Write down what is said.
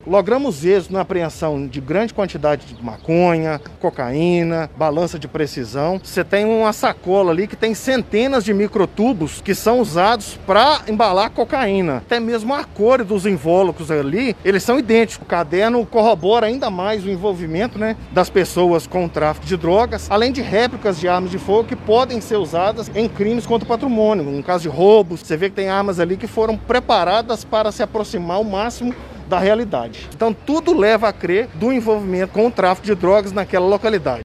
Logramos êxito na apreensão de grande quantidade de maconha, cocaína, balança de precisão. Você tem uma sacola ali que tem centenas de microtubos que são usados para embalar cocaína. Até mesmo a cor dos invólucros ali, eles são idênticos. O caderno corrobora ainda mais o envolvimento, né, das pessoas com o tráfico de drogas, além de réplicas de armas de fogo que podem ser usadas em crimes contra o patrimônio. No caso de roubos, você vê que tem armas ali que foram preparadas para se aproximar ao máximo da realidade. Então tudo leva a crer do envolvimento com o tráfico de drogas naquela localidade.